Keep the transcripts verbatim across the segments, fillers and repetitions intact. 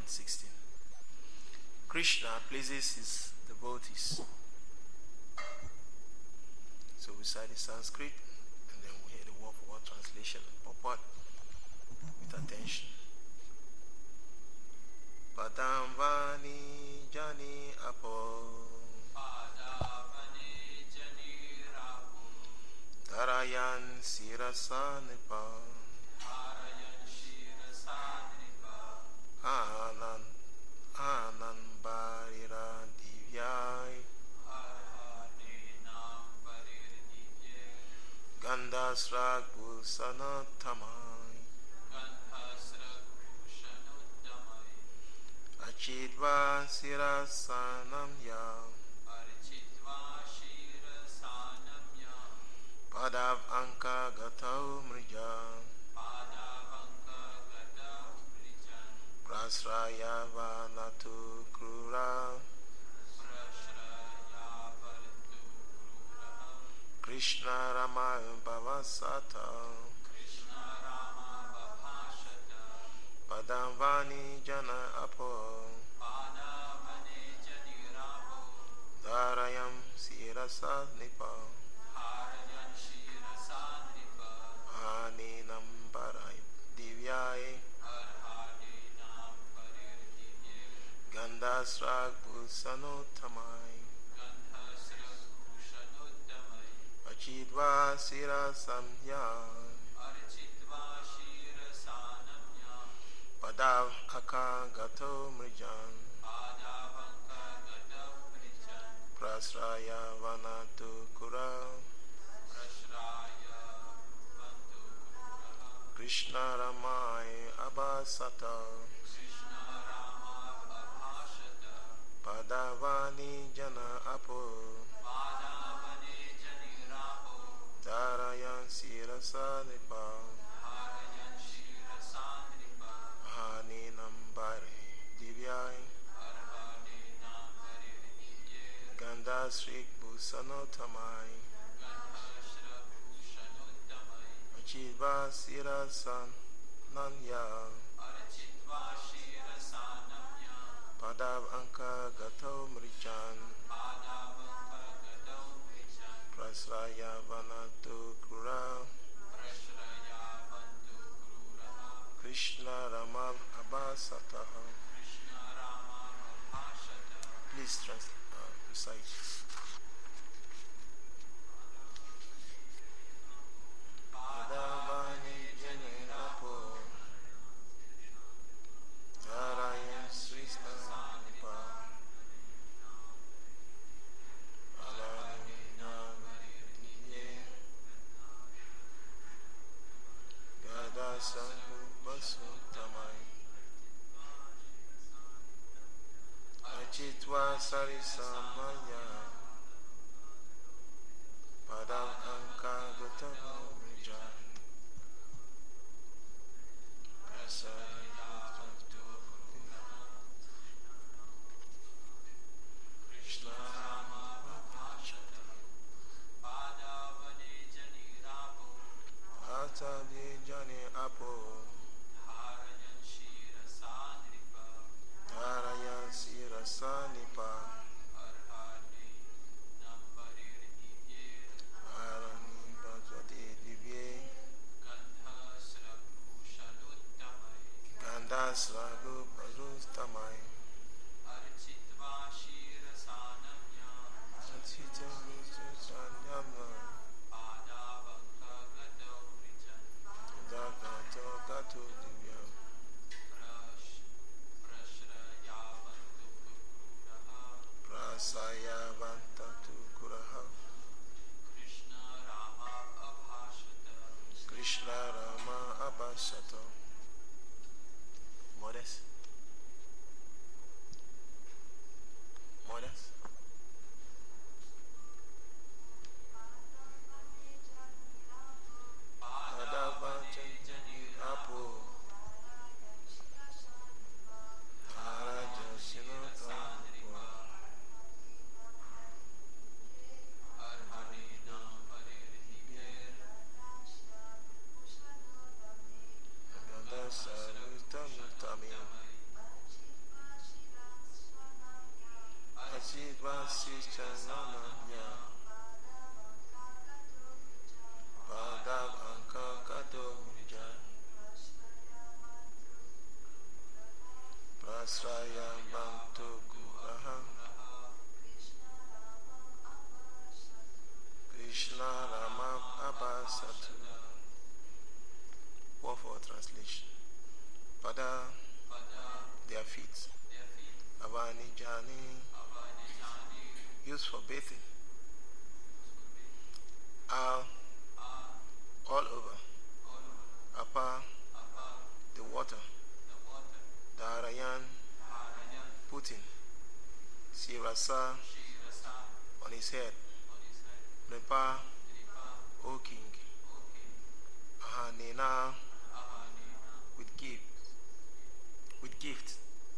sixteen. Krishna pleases his devotees. So we cite the Sanskrit and then we hear the word for word translation and purport with attention. Padam vani jani apo Padavani jani rapo Dharayan sirasa nipa Harayan shirasa nipa Anan Anan barira divyai Arhadinam varir divye Gandhasrag bhusanatamai Gandhasra bhushanuttamai Achidva sirasanam yam Architva shirasanam yam Padav anka gatau mrijam Padavanka gata vrijan Prasraya vanatu krura Prashraya vartu kruraha Krishna Rama Bhavasata Krishna Rama Bhavashata Padam vani jana apo Padavane janirapo Dharayam sirasa nipa Harayan shirasandripa Aninam parai divyai Arhadinam varir divye Gandhasrag bhusanotamai Gandhasra bhushanuttamai Achidva sirasam yam Architva shirasanam yam Padav akagato mrijam Padavanka gata vrijan Prasraya vanatu kura Prashraya vantu kruraha Krishna Ramai Abhasata Krishna Rama Bhavashata Padavani jana apo Padavane janirapo Dharayan sirasa nipa Harayan shirasandripa Haninam bhare divyai Arhadinam varir divye Gandhasrik bhusanotamai Gandhasra bhushanuttamai Achidva sirasan nanya Architva shirasanam yam Padav anka gato mrijan Padavanka gata vrijan Prasraya vanatu krura Prashraya vantu kruraha Krishna Rama Abhasata. Krishna Rama Bhavashata Please translate, uh, recite. Padavani janirapo Dharayan srista nipa Alanam diye Gadasangu basutamai Achitwa sarisamaya Padam anka gatavam mrijan Krishna Rama Bhavashata Padavane janirapo Ata di jani apo Harayan shirasandripa Dharaya sirasanipa Arhadinam varir divye Arani bhajati divye Gandhasra bhushanuttamai Gandhasragu parustamai Architva shirasanam yam Satsita visusanyama Padavanka gata vrijan Dagato gato divyam Prash Prashraya vantu kruraha Prasaya vantatu kuraha Krishna Rama Abhashata Krishna Rama Abhasata. Modest. Modest. Pada, Pada, their feet. their feet. Avanijani, Avanijani, used for bathing. Al, are all over. all over. Apa, Above the water. the water. Darayan, Harayan, putting. Sirasa, Shirasa, on his head. on his head. Nepa, Kripa, O king. O king. Ahanena, Ahanina, with gift. With gift.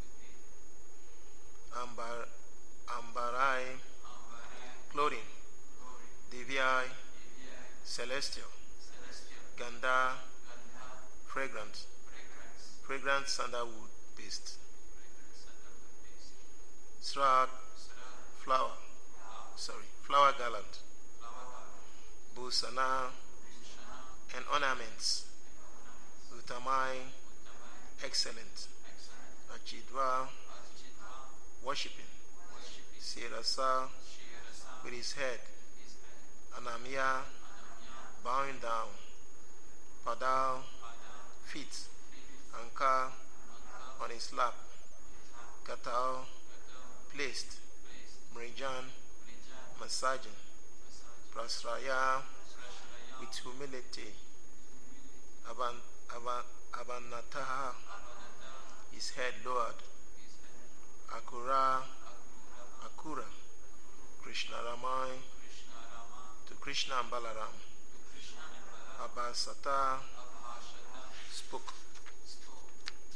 Ambar, Ambarai, Ambare, clothing. glory. Divyai, Divya, celestial. celestial. Ganda, Gandha, fragrant. fragrance. Fragrant sandalwood paste. Fragrance sandalwood paste. Srak, Sra, flower. flower. Sorry, flower garland. Flower garland. Busana, Bhushana, and ornaments. ornaments. Utamai, Uttamai, excellent. excellent. Achidva, Ajitva, worshipping. worshiping. Sirasa, Shirasa, with his head. his head. Anamia, Ananya, bowing down. Padal, Pada, feet. feet. Anka, Anka, on his lap. Katal, Gato, placed. place. Mrijan, Brija, massaging. massage. Prasraya, Srashraya, with humility. Aban, aban, Abanataha, Abananda, his head lowered. his head. Akura, Akura, Akura. Krishna Ramai, Krishna Rama, to Krishna and Balaram. to Krishna and Balaram. Abhasata, Abhashata, spoke. spoke.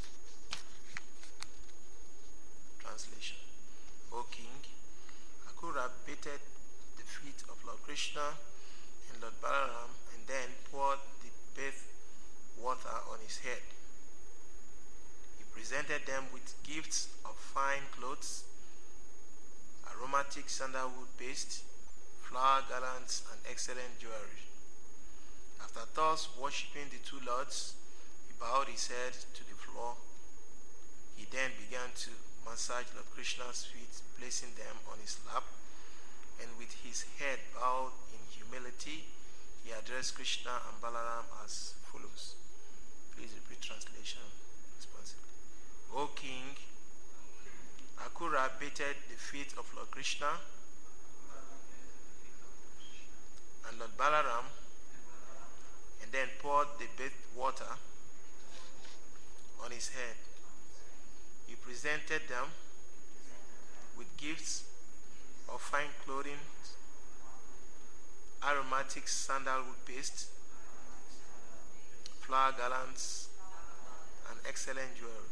Translation. O king, Akura bathed the feet of Lord Krishna and Lord Balaram and then poured the bath water on his head. He presented them with gifts of fine clothes, aromatic sandalwood paste, flower garlands, and excellent jewelry. After thus worshipping the two lords, he bowed his head to the floor. He then began to massage Lord Krishna's feet, placing them on his lap, and with his head bowed in humility, he addressed Krishna and Balaram as follows. Please repeat translation responsibly. O king, Akura bathed the feet of Lord Krishna and Lord Balaram, and then poured the bath water on his head. He presented them with gifts of fine clothing, aromatic sandalwood paste, flower garlands, and excellent jewelry.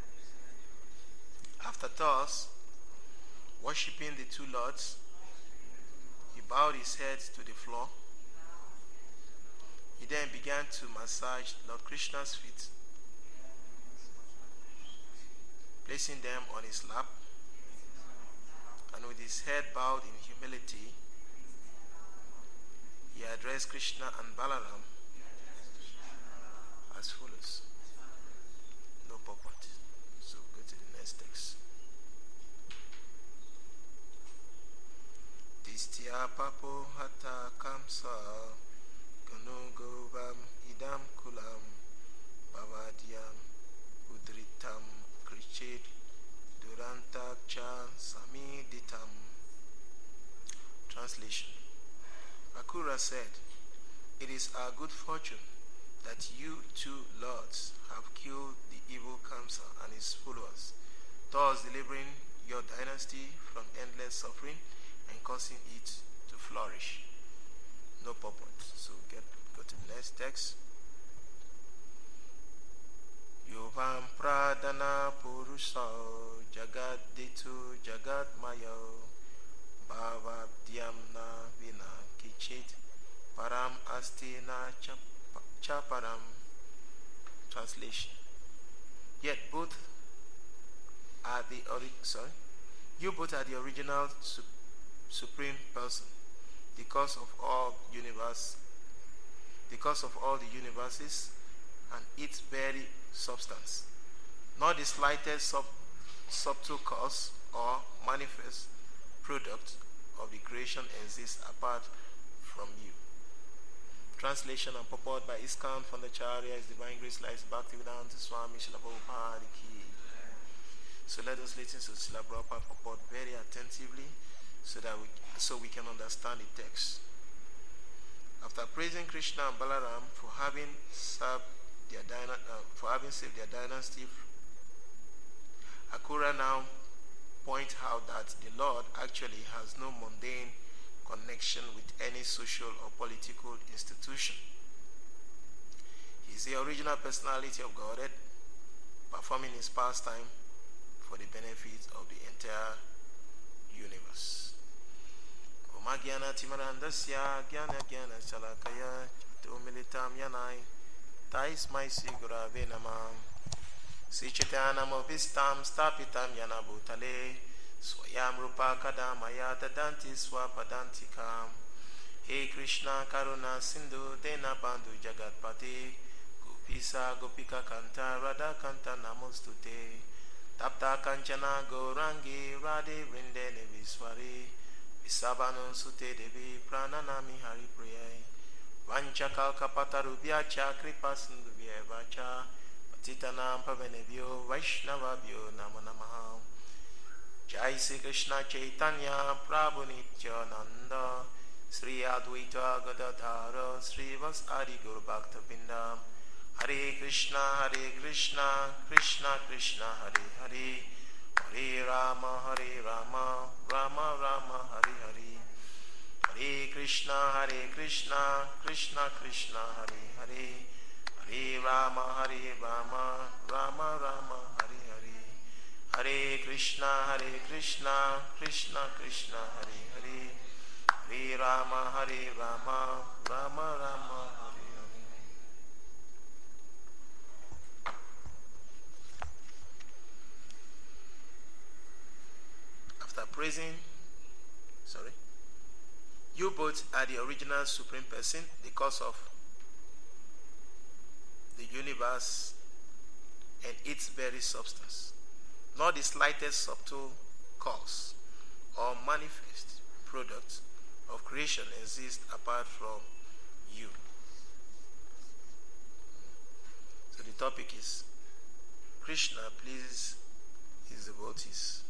After thus worshipping the two lords, he bowed his head to the floor. He then began to massage Lord Krishna's feet, placing them on his lap, and with his head bowed in humility, he addressed Krishna and Balaram as follows. No purport. So go to the next text. Distya papo hata kamsa ganugovam idam kulam bavadyam udritam krichid duranta cha samiditam. Translation. Akura said, "It is our good fortune that you two lords have killed the evil Kamsa and his followers, thus delivering your dynasty from endless suffering and causing it to flourish." No purport. So get go to the next text. Yuvam pradana purusa jagad ditu jagad mayo bhavabdyamna vina kichit param astina chaparam. Translation. Yet both are the ori- sorry, you both are the original su- supreme person, the cause of all universe, the cause of all the universes, and its very substance. Not the slightest sub- subtle cause or manifest product of the creation exists apart from you. Translation and purport by Iskan from the Charya, His Divine Grace Lies Bhaktivedanta Swami Srila Prabhupada Ki. So let us listen to Srila Prabhupada purport very attentively so that we so we can understand the text. After praising Krishna and Balaram for having served their dyna- uh, for having saved their dynasty, Akura now points out that the Lord actually has no mundane connection with any social or political institution. He is the original personality of Godhead, performing his pastime for the benefit of the entire universe. Oma gyana timarandasya gyana gyana chalakaya tumilitam yanai tais maisi gurave namam sichitanam obistam stapitam yana bhutale Swayam Rupa Kadamaya Dadanti Swapadantikam. Hey Krishna Karuna Sindhu Dena Bandhu Jagatpati Gopisa Gopika Kanta Radha Kanta Namostute Tapta Kanchana Gourangi Radhe Vrinde Neviswari Visabhanu Sute Devi Prananami Hari Priyai Vanchakal Kapata Rubhyacha Kripa Sindhu Vyevacha Patitanam Pavenebhyo Vaishnavabhyo Namo Namaha. Jai Sri Krishna Chaitanya Prabhu Nityananda Sri Advaita Gadadhara Sri Vas Adi Guru Bhakta Binda Hare Krishna Hare Krishna Krishna Krishna Hare Hare Hare Rama Hare Rama Rama Rama Hare Hare Hare Krishna Hare Krishna Krishna Krishna Hare Hare Hare Rama Hare Rama Rama Rama Hare Hare Hare Krishna, Hare Krishna, Krishna Krishna, Hare Hare, Hare Rama, Hare Rama, Rama Rama, Hare Hare. After praising, sorry, you both are the original Supreme Person, the cause of the universe and its very substance. Not the slightest subtle cause or manifest product of creation exists apart from you. So the topic is Krishna pleases his devotees.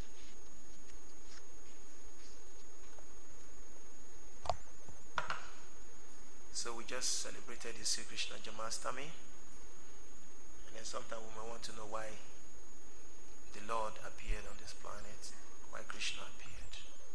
So we just celebrated the Sri Krishna Janmashtami, and then sometime we may want to know why the Lord appeared on this planet, why Krishna appeared.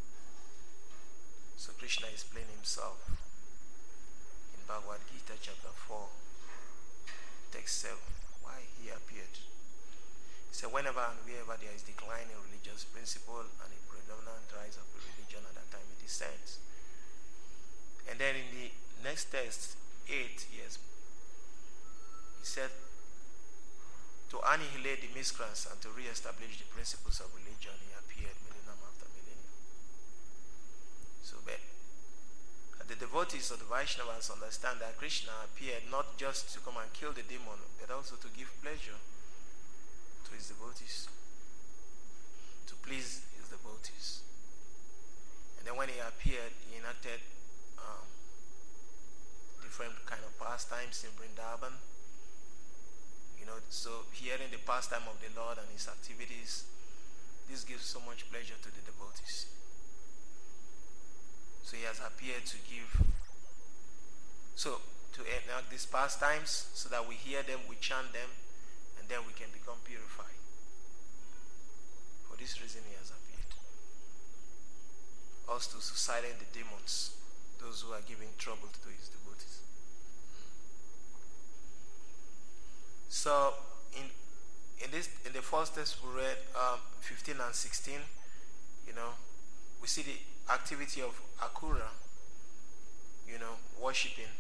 So Krishna explained himself in Bhagavad Gita chapter four, text seven, why he appeared. He said, whenever and wherever there is decline in religious principle and a predominant rise of a religion, at that time it descends. And then in the next text, eight years, he said, to annihilate the miscreants and to re-establish the principles of religion, he appeared millennium after millennium. So, but the devotees of the Vaishnavas understand that Krishna appeared not just to come and kill the demon, but also to give pleasure to his devotees, to please his devotees. And then when he appeared, he enacted um, different kind of pastimes in Vrindavan. You know, so hearing the pastime of the Lord and his activities, this gives so much pleasure to the devotees. So he has appeared to give, so to enact these pastimes so that we hear them, we chant them, and then we can become purified. For this reason he has appeared. Also to silence the demons, those who are giving trouble to his devotees. So, in in this in the first text we read um, fifteen and sixteen, you know, we see the activity of Akura, you know, worshipping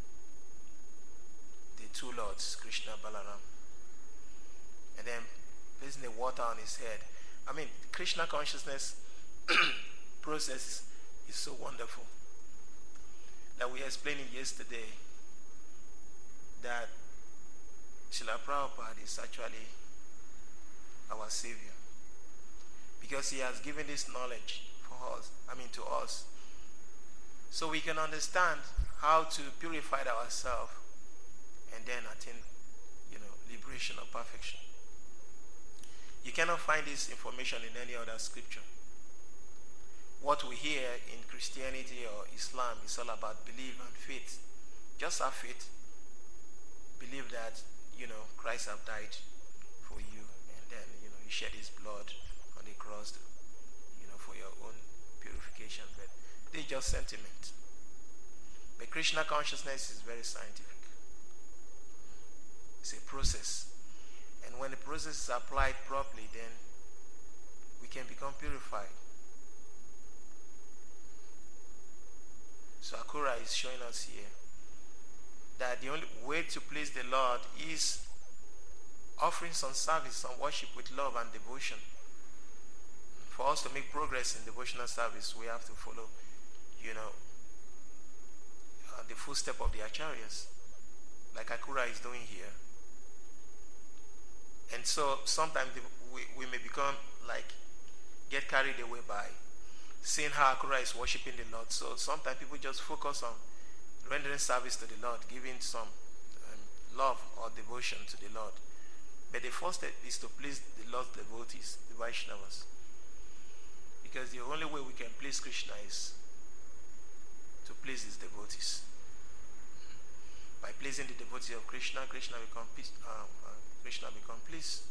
the two lords, Krishna, Balaram, and then placing the water on his head. I mean, Krishna consciousness process is so wonderful. Like we explained yesterday, that Srila Prabhupada is actually our Savior, because he has given this knowledge for us, I mean to us, so we can understand how to purify ourselves and then attain, you know, liberation or perfection. You cannot find this information in any other scripture. What we hear in Christianity or Islam is all about belief and faith. Just have faith. Believe that, you know, Christ have died for you, and then, you know, he shed his blood on the cross, you know, for your own purification. But this is just sentiment. But Krishna consciousness is very scientific. It's a process. And when the process is applied properly, then we can become purified. So Akura is showing us here that the only way to please the Lord is offering some service, some worship with love and devotion. For us to make progress in devotional service, we have to follow, you know, uh, the footstep of the Acharyas, like Akura is doing here. And so sometimes we, we may become like, get carried away by seeing how Akura is worshiping the Lord. So sometimes people just focus on rendering service to the Lord, giving some um, love or devotion to the Lord. But the first step is to please the Lord's devotees, the Vaishnavas. Because the only way we can please Krishna is to please his devotees. By pleasing the devotees of Krishna, Krishna become peace, uh, uh, Krishna become pleased.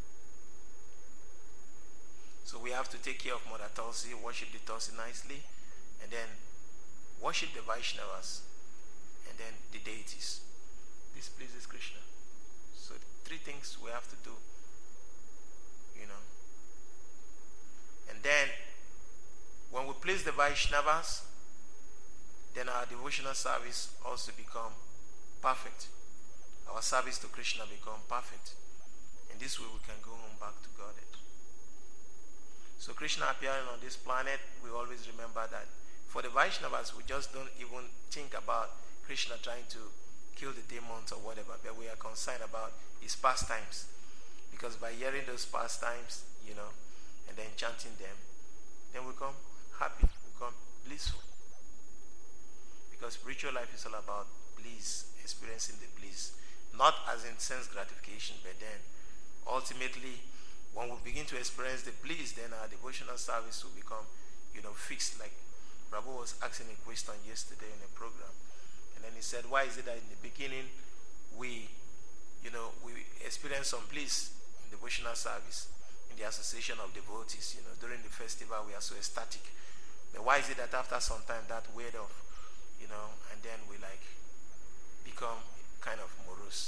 So we have to take care of Mother Tulsi, worship the Tulsi nicely, and then worship the Vaishnavas, and then the deities. This pleases Krishna. So three things we have to do, you know. And then when we please the Vaishnavas, then our devotional service also become perfect. Our service to Krishna become perfect. In this way we can go home back to Godhead. So Krishna appearing on this planet, we always remember that for the Vaishnavas, we just don't even think about Krishna trying to kill the demons or whatever, but we are concerned about his pastimes. Because by hearing those pastimes, you know, and then chanting them, then we become happy, we become blissful. Because spiritual life is all about bliss, experiencing the bliss. Not as in sense gratification, but then ultimately, when we begin to experience the bliss, then our devotional service will become, you know, fixed. Like Prabhu was asking a question yesterday in a program. And then he said, why is it that in the beginning we, you know, we experience some bliss in devotional service, in the association of devotees, you know, during the festival we are so ecstatic. But why is it that after some time that weird off, you know, and then we like become kind of morose?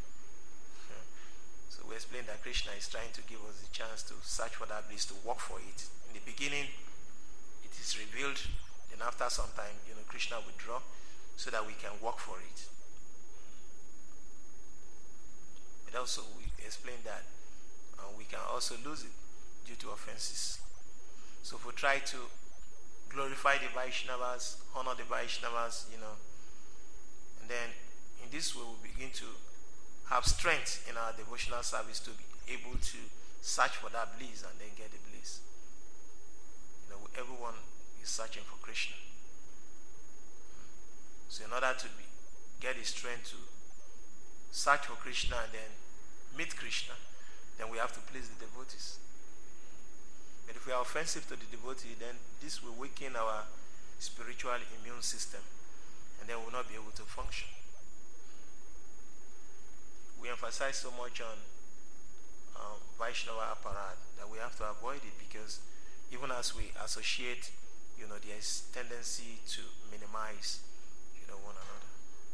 So we explained that Krishna is trying to give us the chance to search for that bliss, to work for it. In the beginning, it is revealed. Then after some time, you know, Krishna withdraw so that we can work for it. But also we explained that uh, we can also lose it due to offenses. So if we try to glorify the Vaishnavas, honor the Vaishnavas, you know, and then in this way we begin to have strength in our devotional service to be able to search for that bliss and then get the bliss. You know, everyone is searching for Krishna. So in order to be, get the strength to search for Krishna and then meet Krishna, then we have to please the devotees. But if we are offensive to the devotee, then this will weaken our spiritual immune system, and then we will not be able to function. We emphasize so much on um, Vaishnava aparat that we have to avoid it, because even as we associate, you know, there is tendency to minimize, you know, one another.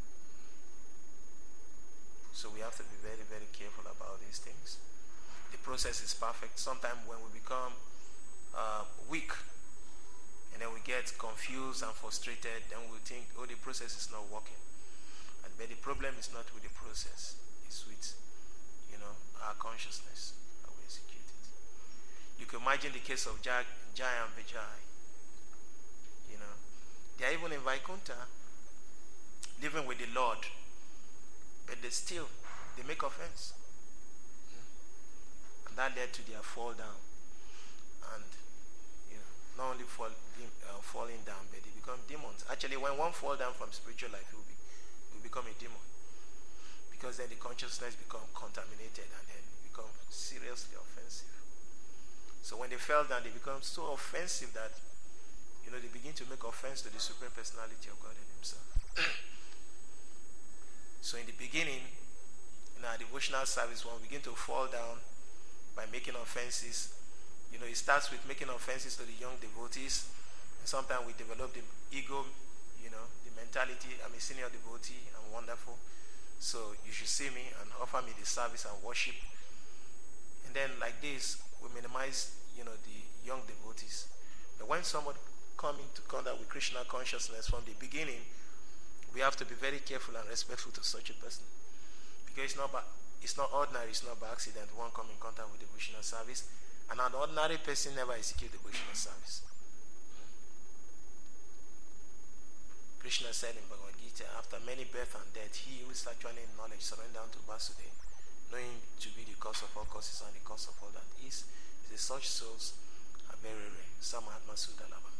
So we have to be very, very careful about these things. The process is perfect. Sometimes when we become uh, weak, and then we get confused and frustrated, then we think, oh, the process is not working. And, but the problem is not with the process. It's with, you know, our consciousness that we execute it. You can imagine the case of Jai, Jai and Vijay. You know, they are even in Vaikuntha, living with the Lord, but they still, they make offense. And that led to their fall down. And, you know, not only fall, uh, falling down, but they become demons. Actually, when one falls down from spiritual life, it will, be, it will become a demon. Because then the consciousness becomes contaminated and then become seriously offensive. So when they fell down, they become so offensive that, you know, they begin to make offense to the Supreme Personality of God in Himself. So in the beginning, in our devotional service, when we begin to fall down by making offenses, you know, it starts with making offenses to the young devotees. And sometimes we develop the ego, you know, the mentality, I'm a senior devotee, I'm wonderful, so you should see me and offer me the service and worship. And then like this, we minimize, you know, the young devotees. But when someone comes into contact with Krishna consciousness from the beginning, we have to be very careful and respectful to such a person. Because it's not by, it's not ordinary, it's not by accident one come in contact with devotional service. And an ordinary person never executes devotional service. Krishna said in Bhagavad Gita, after many birth and death, he who is actually in knowledge surrender unto Vasudeva, knowing to be the cause of all causes and the cause of all that is. He says, such souls are very rare. Some Mahatma Sudalaba.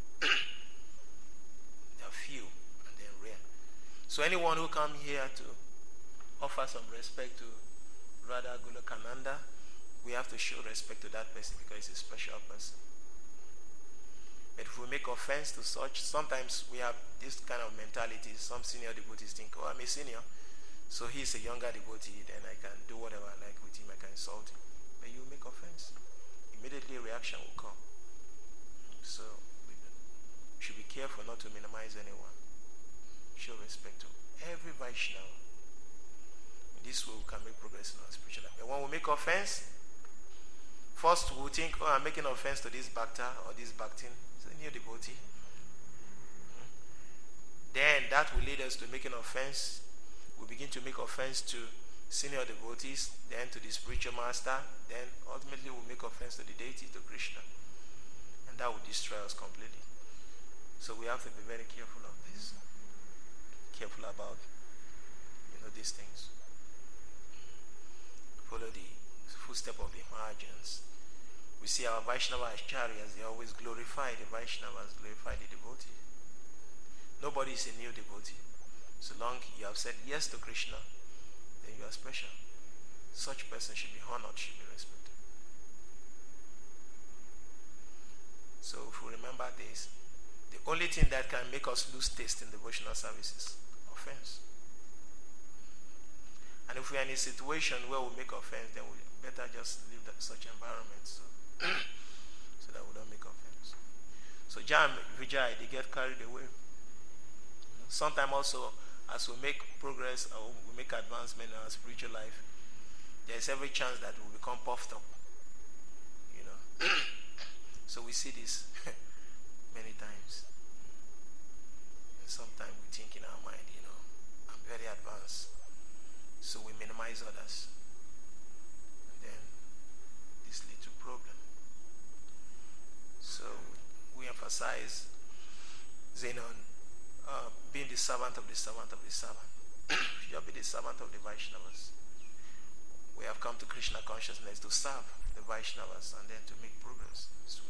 They are few and they are rare. So anyone who come here to offer some respect to Radha Golokananda, we have to show respect to that person because he's a special person. But if we make offense to such, sometimes we have this kind of mentality. Some senior devotees think, oh, I'm a senior, so he's a younger devotee, then I can do whatever I like with him, I can insult him. But you make offense, immediately a reaction will come. So we should be careful not to minimize anyone. Show respect to every Vaishnava. In this way we can make progress in our spiritual life. And when we make offense, first we think, oh, I'm making offense to this Bhakta or this Bhaktin. It's a new devotee. Mm-hmm. Then that will lead us to making offense. We begin to make offense to senior devotees, then to the spiritual master, then ultimately we make offense to the deity, to Krishna. And that will destroy us completely. So we have to be very careful of this. Careful about, you know, these things. Follow the footstep of the Mahajans. We see our Vaishnava Acharyas, they always glorify the Vaishnavas, glorify the devotee. Nobody is a new devotee. So long you have said yes to Krishna, then you are special. Such person should be honored, should be respected. So if we remember this, the only thing that can make us lose taste in devotional service is offense. And if we are in a situation where we make offense, then we better just leave that, such environment so, so that we don't make offense. So Jam, Vijay, they get carried away. Sometimes also, as we make progress or we make advancement in our spiritual life, there is every chance that we will become puffed up. You know. So we see this many times. And sometimes we think in our mind, you know, I'm very advanced. So we minimize others. And then this leads to problem. So we emphasize Zenon, uh, being the servant of the servant of the servant. You shall be the servant of the Vaishnavas. We have come to Krishna consciousness to serve the Vaishnavas and then to make progress. So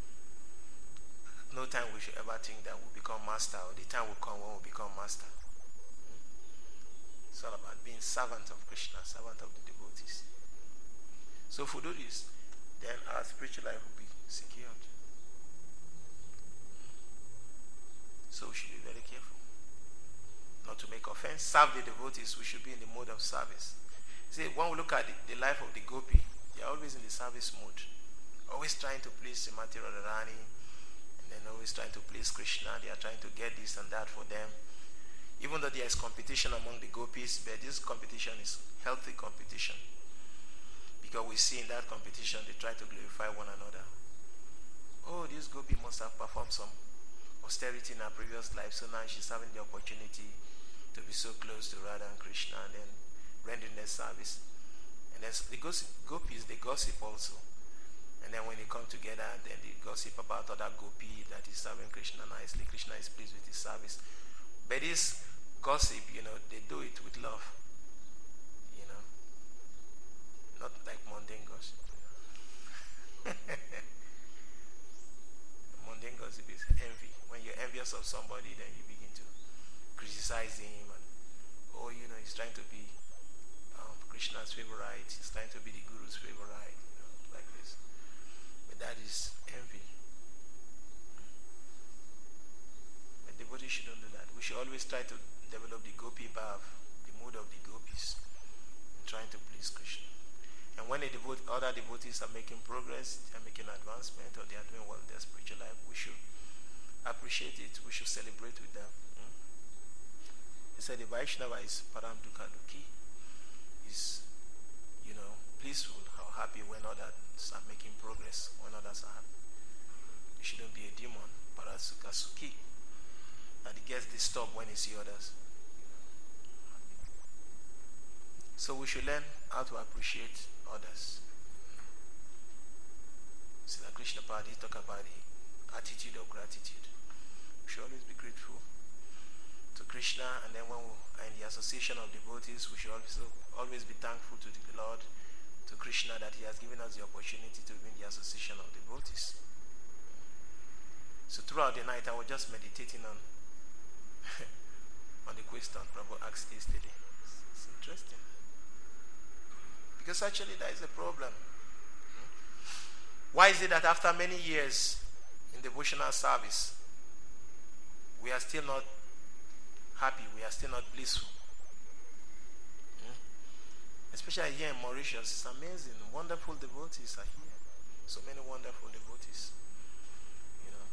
no time we should ever think that we'll become master, or the time will come when we'll become master. It's all about being servant of Krishna, servant of the devotees. So if we do this, then our spiritual life will be secured. So we should be very careful not to make offense. Serve the devotees, we should be in the mode of service. See, when we look at the, the life of the gopi, they are always in the service mode. Always trying to please Srimati Radharani, and then always trying to please Krishna. They are trying to get this and that for them. Even though there is competition among the gopis, but this competition is healthy competition. Because we see in that competition, they try to glorify one another. Oh, this gopi must have performed some austerity in her previous life, so now she's having the opportunity to be so close to Radha and Krishna and then rendering their service. And then the gopis, they gossip also. And then when they come together, then they gossip about other gopi that is serving Krishna nicely. Krishna is pleased with his service. But this gossip, you know, they do it with love. You know, not like mundane gossip. suspicious of somebody, then you begin to criticize him, and oh, you know, he's trying to be um, Krishna's favorite, he's trying to be the Guru's favorite, you know, like this. But that is envy. But devotees shouldn't do that. We should always try to develop the gopi bhav, the mood of the gopis, trying to please Krishna. And when the devote, other devotees are making progress, they are making advancement, or they are doing well in their spiritual life, we should appreciate it. We should celebrate with them. Hmm? He said the Vaishnava is param dukha dukhi, is, you know, peaceful, how happy when others are making progress, when others are happy. You shouldn't be a demon, parasukha sukhi, that he gets disturbed when he sees others. So we should learn how to appreciate others. See that Krishna Padi talk about the attitude of gratitude. We should always be grateful to Krishna, and then when we are in the association of devotees, we should also always be thankful to the Lord, to Krishna, that he has given us the opportunity to be in the association of devotees. So throughout the night I was just meditating on on the question Prabhu asked yesterday. It's, it's interesting. Because actually there is a problem. Why is it that after many years in devotional service, we are still not happy, we are still not blissful? Hmm? Especially here in Mauritius, it's amazing. Wonderful devotees are here. So many wonderful devotees. You know,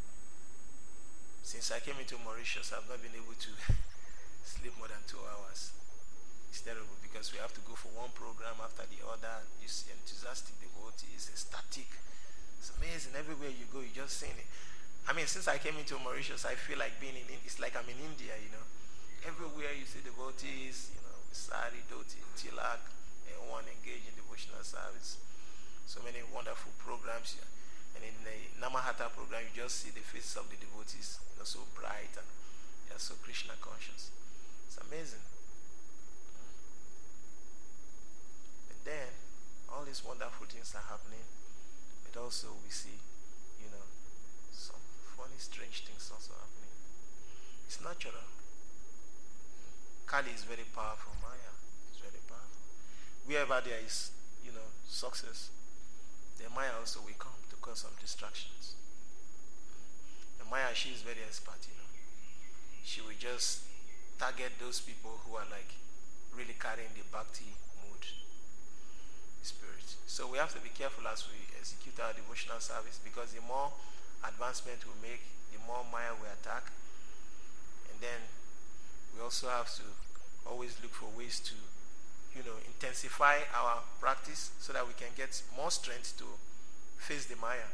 since I came into Mauritius, I've not been able to sleep more than two hours. It's terrible because we have to go for one program after the other. You see enthusiastic devotees, ecstatic. It's amazing. Everywhere you go, you just sing it. I mean, since I came into Mauritius, I feel like being in, it's like I'm in India, you know. Everywhere you see devotees, you know, Sari, Doti, Tilak, everyone engaged in devotional service. So many wonderful programs here. And in the Namahata program, you just see the faces of the devotees, you know, so bright, and they are so Krishna conscious. It's amazing. Then all these wonderful things are happening, but also we see, you know, some funny, strange things also happening. It's natural. Kali is very powerful. Maya is very powerful. Wherever there is, you know, success, the Maya also will come to cause some distractions. The Maya, she is very expert, you know. She will just target those people who are like really carrying the bhakti mood. Spirit. So we have to be careful as we execute our devotional service, because the more advancement we make, the more Maya we attack. And then we also have to always look for ways to, you know, intensify our practice so that we can get more strength to face the Maya.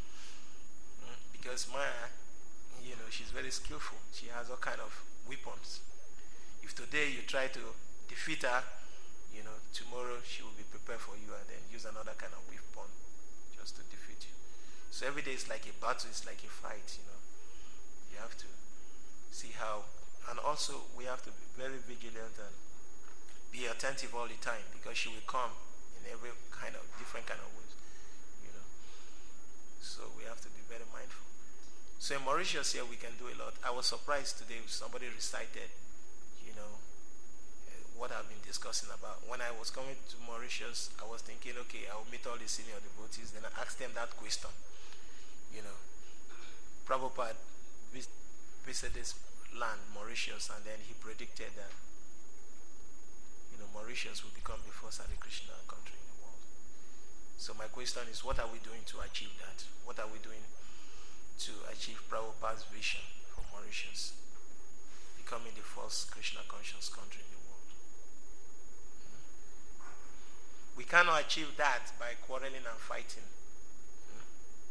Mm? Because Maya, you know, she's very skillful. She has all kind of weapons. If today you try to defeat her, you know, tomorrow she will be prepared for you and then use another kind of weapon just to defeat you. So every day is like a battle, it's like a fight, you know. You have to see how, and also we have to be very vigilant and be attentive all the time, because she will come in every kind of, different kind of ways, you know. So we have to be very mindful. So in Mauritius here we can do a lot. I was surprised today somebody recited, you know, what I've been discussing about. When I was coming to Mauritius, I was thinking, okay, I'll meet all the senior devotees. Then I asked them that question. You know, Prabhupada vis- visited this land, Mauritius, and then he predicted that, you know, Mauritius will become the first Hare Krishna country in the world. So my question is, what are we doing to achieve that? What are we doing to achieve Prabhupada's vision for Mauritius, becoming the first Krishna conscious country in the world? We cannot achieve that by quarreling and fighting. Hmm?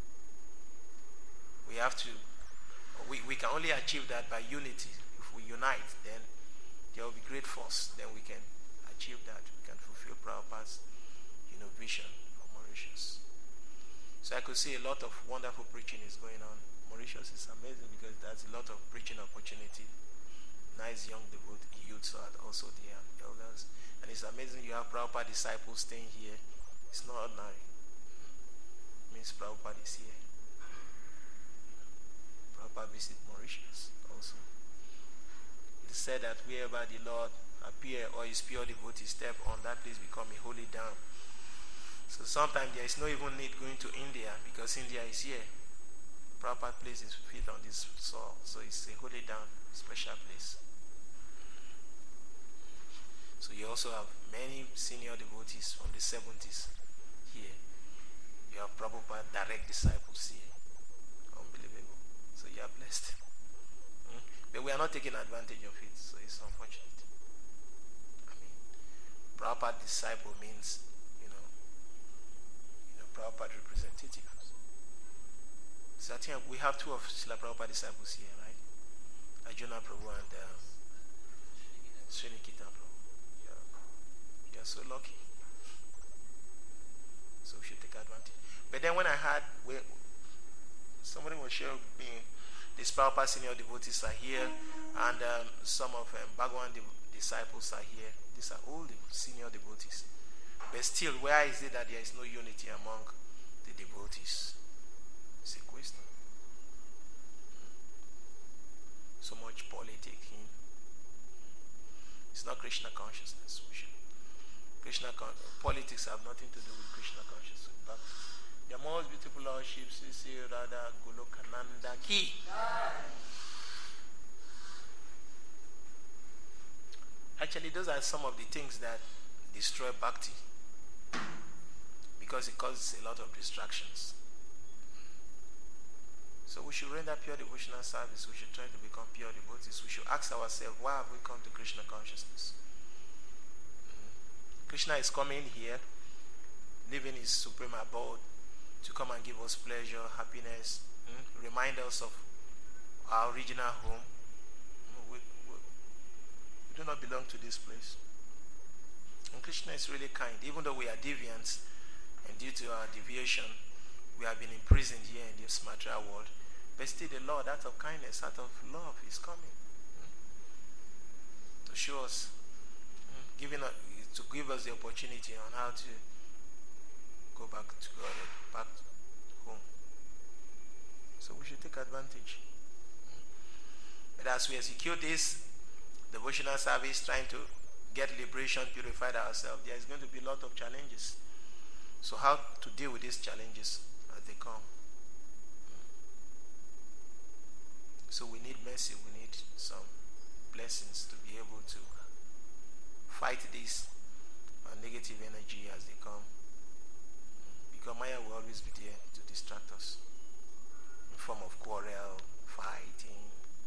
We have to, we, we can only achieve that by unity. If we unite, then there will be great force. Then we can achieve that. We can fulfill Prabhupada's, you know, vision for Mauritius. So I could see a lot of wonderful preaching is going on. Mauritius is amazing because there's a lot of preaching opportunity. Nice young devout youths are also there, elders. And it's amazing you have Prabhupada disciples staying here. It's not ordinary. It means Prabhupada is here. Prabhupada Prabhupada visit Mauritius also. It is said that wherever the Lord appear or his pure devotee step on, that place become a holy dam. So sometimes there is no even need going to India because India is here. Prabhupada place his feet on this soil, so it's a holy dam, special place. So you also have many senior devotees from the seventies here. You have Prabhupada direct disciples here. Unbelievable. So you are blessed. Hmm? But we are not taking advantage of it, so it's unfortunate. I mean, Prabhupada disciple means, you know, you know, Prabhupada representative. So I think we have two of Srila Prabhupada disciples here, right? Arjuna Prabhu and um, Srinikita Prabhu. Yeah. You are so lucky. So we should take advantage. But then when I had, where somebody was sharing with me, these Prabhupada senior devotees are here, and um, some of um, Bhagavan de- disciples are here. These are all the senior devotees. But still, where is it that there is no unity among the devotees? It's a question. So much politicking. It's not Krishna consciousness. We should. Krishna con- politics have nothing to do with Krishna consciousness. But the most beautiful lordship, Sisi Radha Golokananda Ki. Actually, those are some of the things that destroy bhakti because it causes a lot of distractions. So we should render pure devotional service. We should try to become pure devotees. We should ask ourselves, why have we come to Krishna consciousness? Mm. Krishna is coming here, leaving his supreme abode to come and give us pleasure, happiness, mm, remind us of our original home. Mm, we, we, we do not belong to this place. And Krishna is really kind. Even though we are deviants, and due to our deviation, we have been imprisoned here in this material world. But still the Lord, out of kindness, out of love, is coming mm, to show us, mm, giving us, to give us the opportunity on how to go back to God, back home. So we should take advantage. Mm. But as we execute this devotional service, trying to get liberation, purified ourselves, there is going to be a lot of challenges. So how to deal with these challenges as they come? So we need mercy, we need some blessings to be able to fight this uh, negative energy as they come. Because Maya will always be there to distract us in form of quarrel, fighting,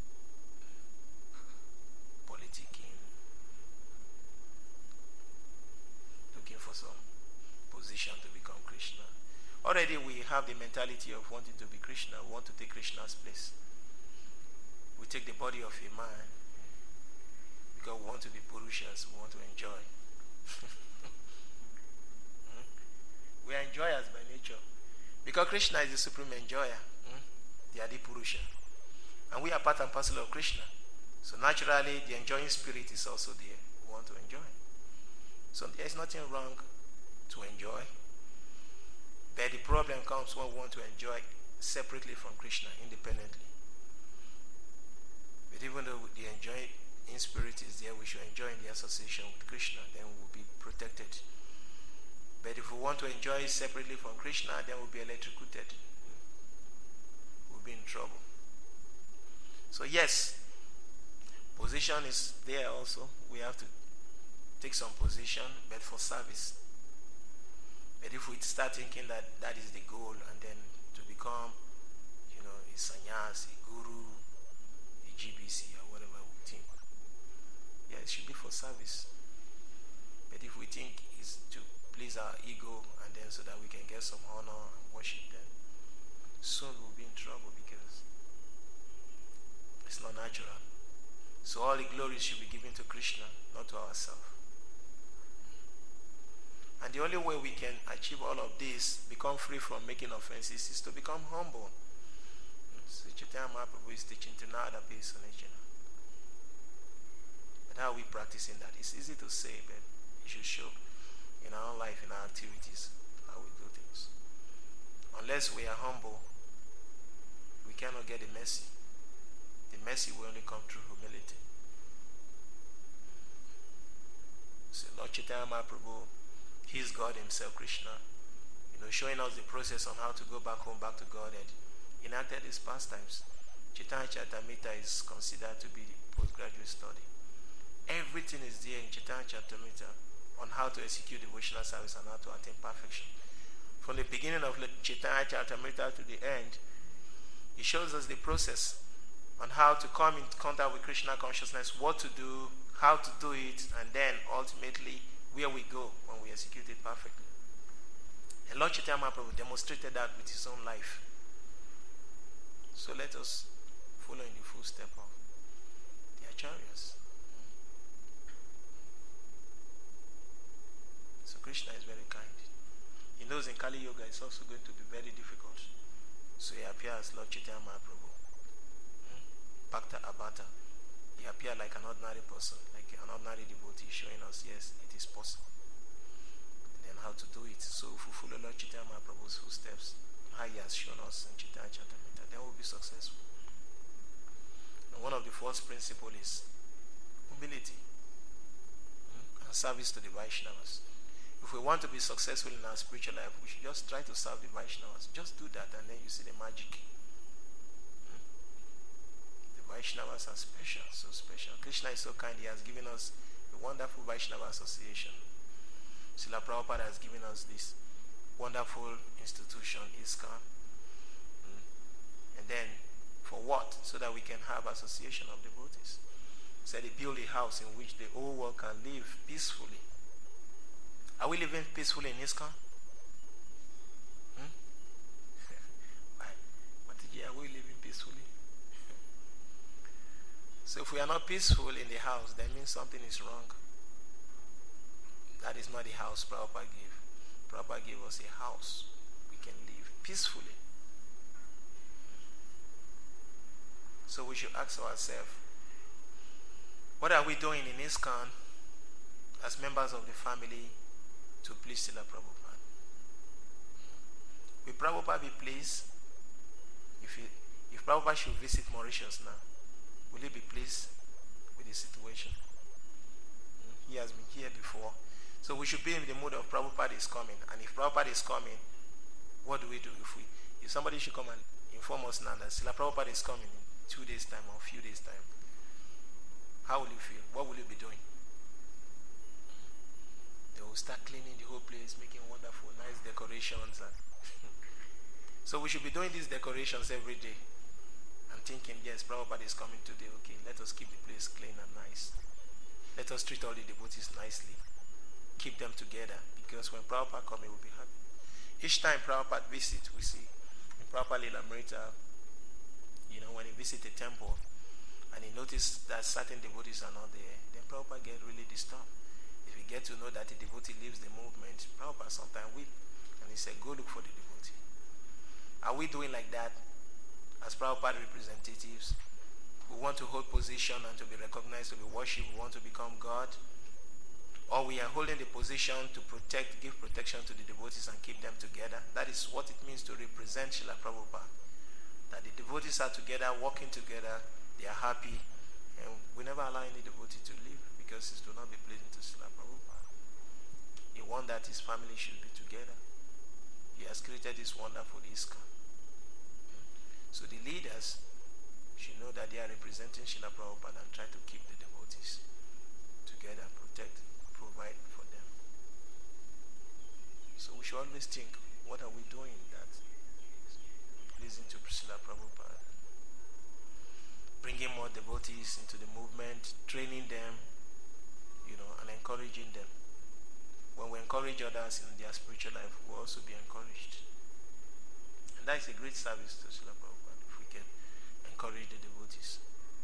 politicking, looking for some position to become Krishna. Already we have the mentality of wanting to be Krishna, we want to take Krishna's place. We take the body of a man because we want to be Purushas, we want to enjoy. mm? We are enjoyers by nature. Because Krishna is the supreme enjoyer, mm? the Adi Purusha. And we are part and parcel of Krishna. So naturally, the enjoying spirit is also there. We want to enjoy. So there is nothing wrong to enjoy. But the problem comes when we want to enjoy separately from Krishna, independently. But even though the enjoying spirit is there, we should enjoy in the association with Krishna, then we will be protected. But if we want to enjoy separately from Krishna, then we'll be electrocuted. We'll be in trouble. So yes, position is there also. We have to take some position, but for service. But if we start thinking that that is the goal, and then to become, you know, a sannyas, a guru, a G B C, or whatever we think, yeah, it should be for service. But if we think it's to please our ego, and then so that we can get some honor and worship, then soon we'll be in trouble because it's not natural. So all the glory should be given to Krishna, not to ourselves. And the only way we can achieve all of this, become free from making offenses, is to become humble. Sri Chaitanya Mahaprabhu is teaching to Nada Pesanachana. But how are we practicing that? It's easy to say, but it should show in our life, in our activities, how we do things. Unless we are humble, we cannot get the mercy. mercy will only come through humility. So Lord Chaitanya Mahaprabhu, he is God himself, Krishna, you know, showing us the process on how to go back home, back to Godhead, enacted his pastimes. Chaitanya Charitamrita is considered to be the postgraduate study. Everything is there in Chaitanya Charitamrita on how to execute devotional service and how to attain perfection. From the beginning of Chaitanya Charitamrita to the end, he shows us the process on how to come in contact with Krishna consciousness, what to do, how to do it, and then ultimately where we go when we execute it perfectly. And Lord Chaitanya Mahaprabhu demonstrated that with his own life. So let us follow in the footstep of the acharyas. So Krishna is very kind. He knows in Kali Yoga it's also going to be very difficult. So he appears Lord Chaitanya Mahaprabhu. Hmm? Bhakta Abhata. He appeared like an ordinary person, like an ordinary devotee, showing us, yes, it is possible. And then how to do it. So if we follow Lord Chaitanya Mahaprabhu's footsteps, how he has shown us in Chaitanya Charitamrita, then we'll be successful. And one of the first principles is humility, hmm? and service to the Vaishnavas. If we want to be successful in our spiritual life, we should just try to serve the Vaishnavas. Just do that and then you see the magic. Vaishnavas are special, so special. Krishna is so kind, he has given us a wonderful Vaishnava association. Srila Prabhupada has given us this wonderful institution, ISKCON. Mm. And then, for what? So that we can have association of devotees. So they build a house in which the whole world can live peacefully. Are we living peacefully in ISKCON? Hmm? Matiji, are we living peacefully? So if we are not peaceful in the house, that means something is wrong. That is not the house Prabhupada gave. Prabhupada gave us a house we can live peacefully. So we should ask ourselves, what are we doing in ISKCON as members of the family to please Srila Prabhupada? Will Prabhupada be pleased if, he, if Prabhupada should visit Mauritius now? Will he be pleased with the situation? He has been here before. So we should be in the mood of Prabhupada is coming. And if Prabhupada is coming, what do we do? If we, if somebody should come and inform us now that Srila Prabhupada is coming in two days' time or a few days' time, how will you feel? What will you be doing? They will start cleaning the whole place, making wonderful, nice decorations. And so we should be doing these decorations every day. Thinking, yes, Prabhupada is coming today, okay, let us keep the place clean and nice. Let us treat all the devotees nicely. Keep them together, because when Prabhupada comes, we will be happy. Each time Prabhupada visits, we see in Prabhupada Lilamrita, you know, when he visits a temple and he notices that certain devotees are not there, then Prabhupada gets really disturbed. If we get to know that the devotee leaves the movement, Prabhupada sometimes weep and he said, go look for the devotee. Are we doing like that? As Prabhupada representatives, we want to hold position and to be recognized, to be worshipped, we want to become God, or we are holding the position to protect, give protection to the devotees and keep them together. That is what it means to represent Srila Prabhupada. That the devotees are together, working together, they are happy, and we never allow any devotee to leave because it will not be pleasing to Srila Prabhupada. He wants that his family should be together. He has created this wonderful ISKCON. So the leaders should know that they are representing Srila Prabhupada and try to keep the devotees together, protect, provide for them. So we should always think, what are we doing that is pleasing to Srila Prabhupada? Bringing more devotees into the movement, training them, you know, and encouraging them. When we encourage others in their spiritual life, we will also be encouraged. And that is a great service to Srila Prabhupada. Encourage the devotees.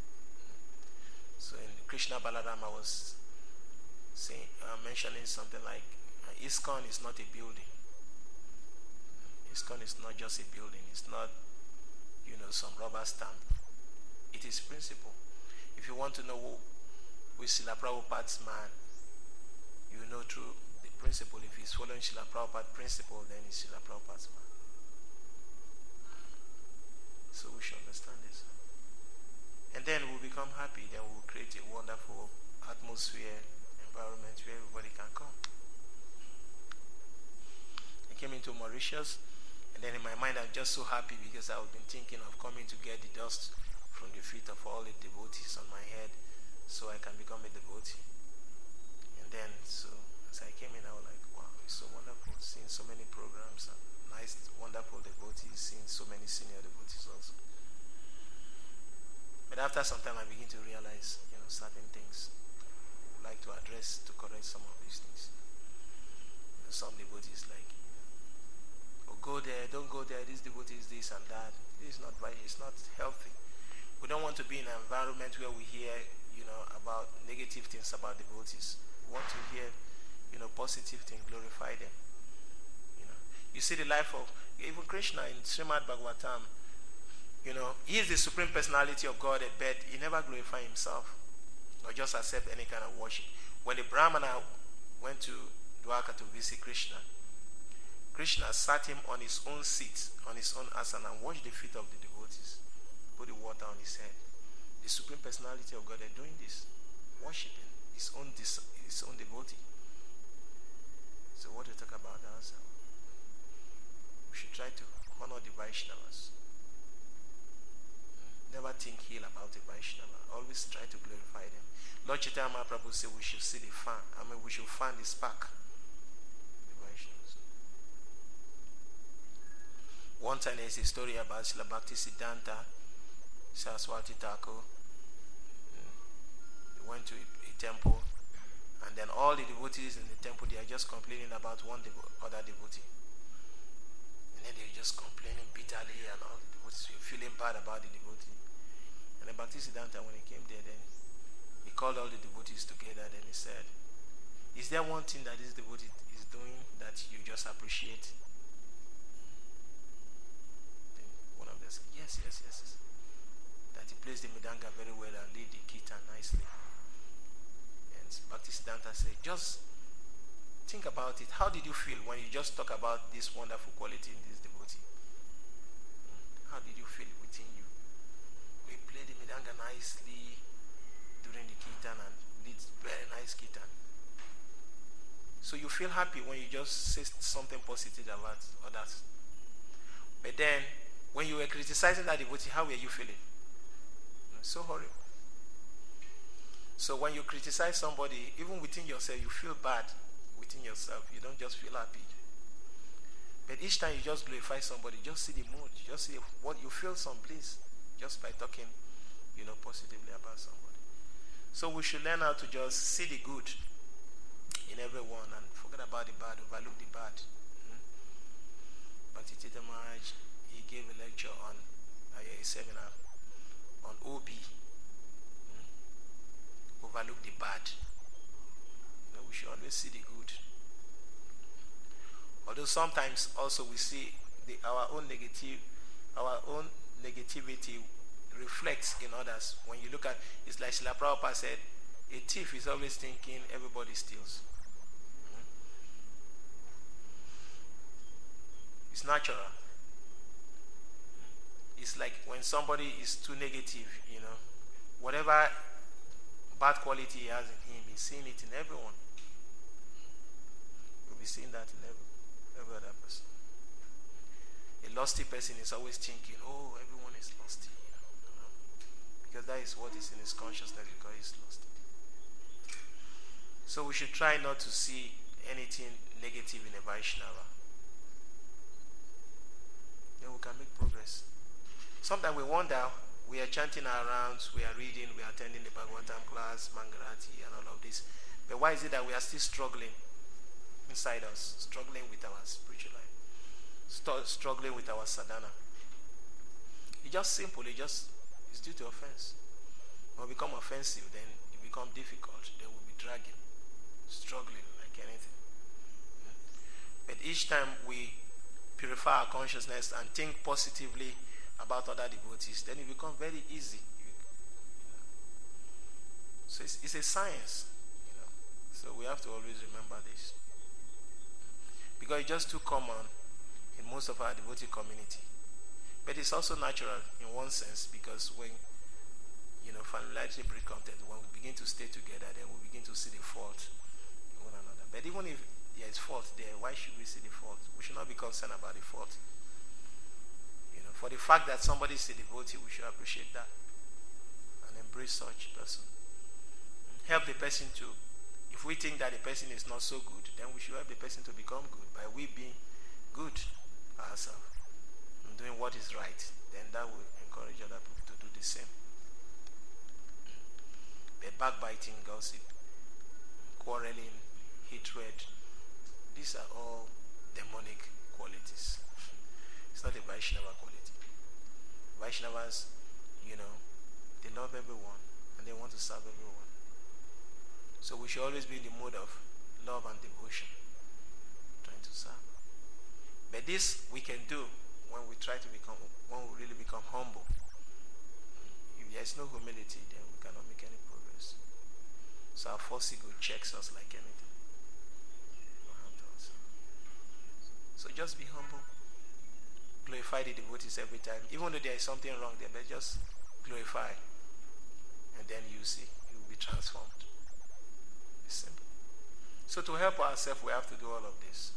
So in Krishna Balarama was saying, uh, mentioning something like uh, ISKCON is not a building. ISKCON is not just a building. It's not, you know, some rubber stamp. It is principle. If you want to know who, who is Srila Prabhupada's man, you know through the principle. If he's following Srila Prabhupada's principle, then he's Srila Prabhupada's man. So we should understand this. And then we'll become happy. Then we'll create a wonderful atmosphere, environment where everybody can come. I came into Mauritius, and then in my mind I'm just so happy because I've been thinking of coming to get the dust from the feet of all the devotees on my head so I can become a devotee. And then, so as I came in, I was like, wow, it's so wonderful seeing so many programs and nice, wonderful devotees, seeing so many senior devotees also. But after some time, I begin to realize, you know, certain things I would like to address to correct some of these things. You know, some devotees like, oh, go there, don't go there, this devotee is this and that. This is not right, it's not healthy. We don't want to be in an environment where we hear, you know, about negative things about devotees. We want to hear, you know, positive things, glorify them. You know, you see the life of even Krishna in Srimad Bhagavatam. You know, he is the supreme personality of God, but he never glorified himself or just accept any kind of worship. When the Brahmana went to Dwarka to visit Krishna, Krishna sat him on his own seat, on his own asana, and washed the feet of the devotees. Put the water on his head. The supreme personality of God is doing this, worshiping his own his own devotee. So what do we talk about ourselves? We should try to honor the Vaishnavas. Never think ill about the Vaishnava. Always try to glorify them. Lord Chaitanya Mahaprabhu said we should see the fan. I mean, we should fan the spark. The Vaishnavas. One time there's a story about Srila Bhaktisiddhanta Saraswati Thakur. He went to a, a temple, and then all the devotees in the temple, they are just complaining about one devo- other devotee. And then they're just complaining bitterly, and all the devotees were feeling bad about the devotee. And then Bhaktisiddhanta, when he came there, then he called all the devotees together. Then he said, is there one thing that this devotee is doing that you just appreciate? Then one of them said, yes, yes, yes, yes. That he plays the Mridanga very well and lead the Kirtan nicely. And Bhaktisiddhanta said, just think about it. How did you feel when you just talk about this wonderful quality in this devotee? How did you feel within you? We play the Mridanga nicely during the Kirtan and lead very nice Kirtan. So you feel happy when you just say something positive about others. But then, when you were criticizing that devotee, how were you feeling? So horrible. So when you criticize somebody, even within yourself, you feel bad within yourself. You don't just feel happy. But each time you just glorify somebody, just see the mood, just see what you feel some bliss just by talking, you know, positively about somebody. So we should learn how to just see the good in everyone and forget about the bad, overlook the bad. Hmm? Bhakti Tirtha Maharaj, he gave a lecture on uh, a seminar on O B. Hmm? Overlook the bad. You know, we should always see the good. Although sometimes also we see the, our own negative, our own negativity reflects in others. When you look at, it's like Srila Prabhupada said, a thief is always thinking everybody steals. Hmm? It's natural. It's like when somebody is too negative, you know, whatever bad quality he has in him, he's seeing it in everyone. We'll be seeing that in every, every other person. A lusty person is always thinking, oh, everyone is lusty. You know, because that is what is in his consciousness because he's lusty. So we should try not to see anything negative in a Vaishnava. Then we can make progress. Sometimes we wonder, we are chanting our rounds, we are reading, we are attending the Bhagavatam class, Mangalati and all of this. But why is it that we are still struggling inside us, struggling with our spiritual life, St- struggling with our sadhana? It's just simple, it just, it's due to offense. When we become offensive, then it becomes difficult. Then we'll be dragging, struggling like anything. But each time we purify our consciousness and think positively about other devotees, then it becomes very easy. You know. So it's, it's a science, you know. So we have to always remember this. Because it's just too common in most of our devotee community. But it's also natural in one sense, because when, you know, familiarity breeds contempt. When we begin to stay together, then we begin to see the fault in one another. But even if there is fault there, why should we see the fault? We should not be concerned about the fault. You know, for the fact that somebody is a devotee, we should appreciate that and embrace such person. Help the person to, if we think that the person is not so good, then we should help the person to become good by we being good ourselves and doing what is right. Then that will encourage other people to do the same. But backbiting, gossip, quarreling, hatred, these are all demonic qualities. It's not a Vaishnava quality. Vaishnavas, you know, they love everyone and they want to serve everyone. So we should always be in the mood of love and devotion, trying to serve. But this we can do when we try to become, when we really become humble. If there is no humility, then we cannot make any progress. So our false ego checks us like anything. No harm to us. So just be humble. Glorify the devotees every time. Even though there is something wrong there, but just glorify. And then you see, you will be transformed. It's simple. So to help ourselves, we have to do all of this.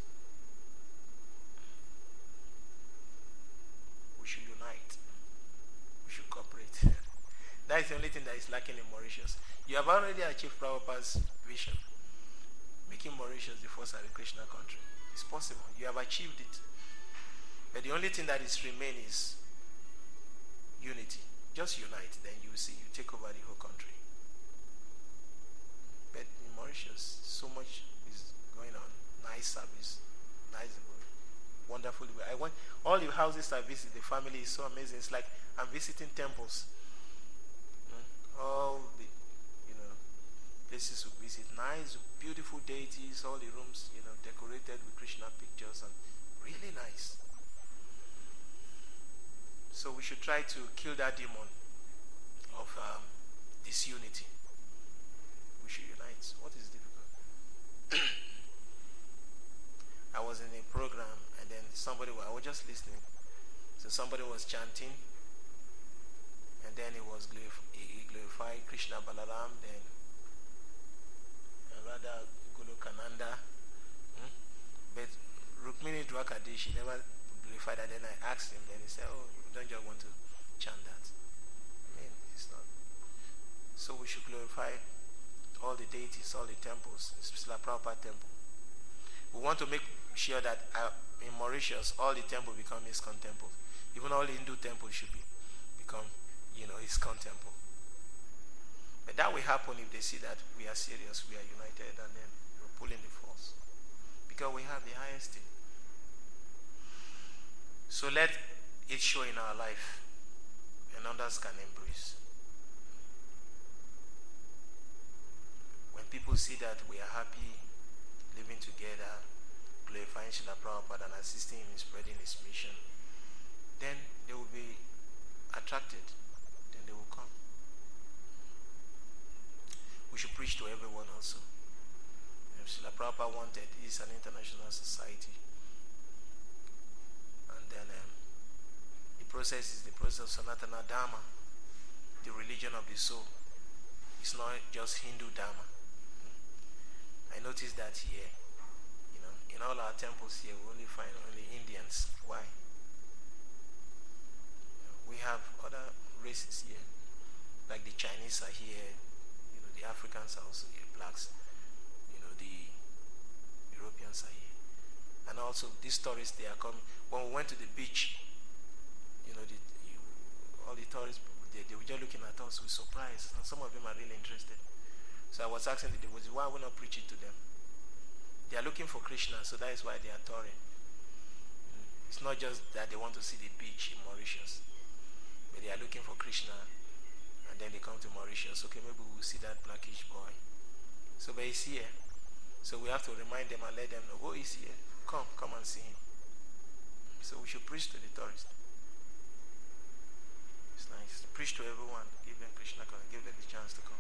We should unite. We should cooperate. That is the only thing that is lacking in Mauritius. You have already achieved Prabhupada's vision, making Mauritius the first Hare Krishna country. It's possible. You have achieved it. But the only thing that is remain is unity. Just unite, then you see, you take over the whole country. But in Mauritius, so much is going on. Nice service, nice, wonderful. I went, all the houses I visit, the family is so amazing. It's like I'm visiting temples. Mm? All the, you know, places we visit, nice, beautiful deities, all the rooms, you know, decorated with Krishna pictures and really nice. So we should try to kill that demon of um, disunity. We should unite. What is difficult? I was in a program and then somebody, I was just listening. So somebody was chanting and then he was glorif- he glorified Krishna Balaram, then Radha Golokananda. Hmm? But Rukmini Dwakadi, she never glorified that. Then I asked him, then he said, oh, you don't just want to chant that. I mean, it's not. So we should glorify all the deities, all the temples, especially Prabhupada temple. We want to make sure that uh, in Mauritius, all the temples become ISKCON temples. Even all the Hindu temples should be become, you know, ISKCON temple. But that will happen if they see that we are serious, we are united, and then we're pulling the force. Because we have the highest thing. So let it show in our life, and others can embrace. When people see that we are happy, living together, glorifying Srila Prabhupada and assisting him in spreading his mission, then they will be attracted, then they will come. We should preach to everyone also. If Srila Prabhupada wanted, it's an international society. And then um, the process is the process of Sanatana Dharma, the religion of the soul. It's not just Hindu Dharma. I noticed that here, you know, in all our temples here, we only find only Indians. Why? You know, we have other races here, like the Chinese are here, you know, the Africans are also here, blacks, you know, the Europeans are here. And also, these tourists, they are coming. When we went to the beach, you know, the, you, all the tourists, they, they were just looking at us with surprise, and some of them are really interested. So I was asking the devotees, why are we not preaching to them? They are looking for Krishna, so that is why they are touring. It's not just that they want to see the beach in Mauritius, but they are looking for Krishna, and then they come to Mauritius. Okay, maybe we'll see that blackish boy. So, but he's here. So we have to remind them and let them know, oh, he's here. Come, come and see him. So we should preach to the tourists. It's nice. Preach to everyone. Give them Krishna, give them the chance to come.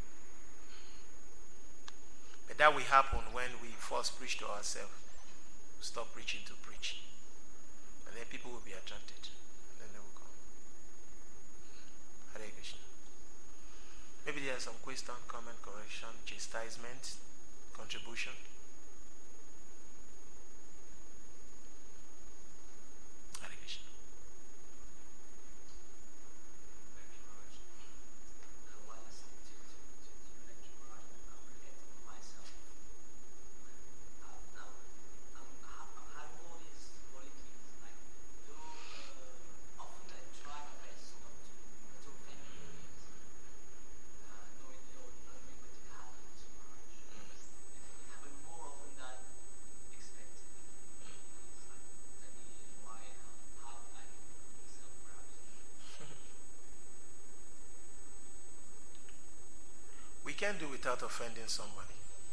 But that will happen when we first preach to ourselves. Stop preaching to preach. And then people will be attracted. And then they will come. Hare Krishna. has some question, comment, correction, chastisement, contribution? Hare Krishna. We can't do without offending somebody.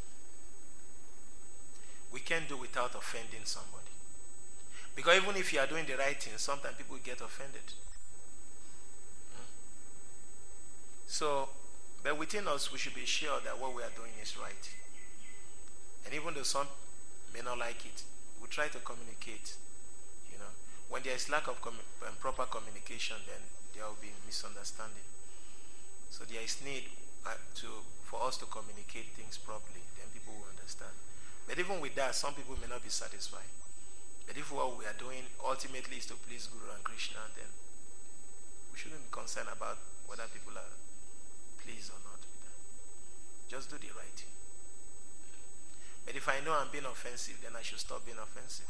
We can't do without offending somebody. Because even if you are doing the right thing, sometimes people get offended. Hmm? So, but within us, we should be sure that what we are doing is right. And even though some may not like it, we try to communicate. You know, when there is lack of com- proper communication, then there will be misunderstanding. So there is need uh, to for us to communicate things properly, then people will understand. But even with that, some people may not be satisfied. But if what we are doing ultimately is to please Guru and Krishna, then we shouldn't be concerned about whether people are pleased or not with that. Just do the right thing. But if I know I'm being offensive, then I should stop being offensive.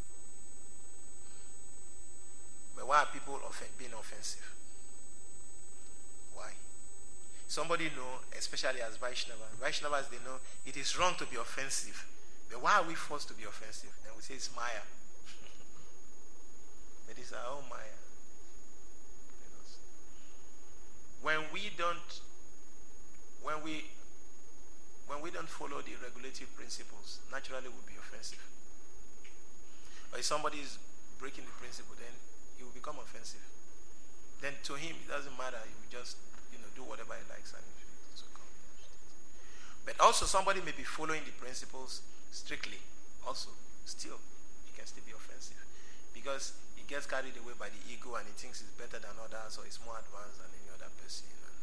But why are people offen- being offensive? Why? Somebody know, especially as Vaishnavas, Vaishnavas, they know it is wrong to be offensive. But why are we forced to be offensive? Then we say it's Maya. But it's our own Maya. When we don't, when we, when we don't follow the regulative principles, naturally we'll be offensive. Or if somebody is breaking the principle, then he will become offensive. Then to him, it doesn't matter. He will just, you know, do whatever he likes. And it's okay. But also, somebody may be following the principles strictly. Also, still, he can still be offensive. Because he gets carried away by the ego and he thinks he's better than others or he's more advanced than any other person. And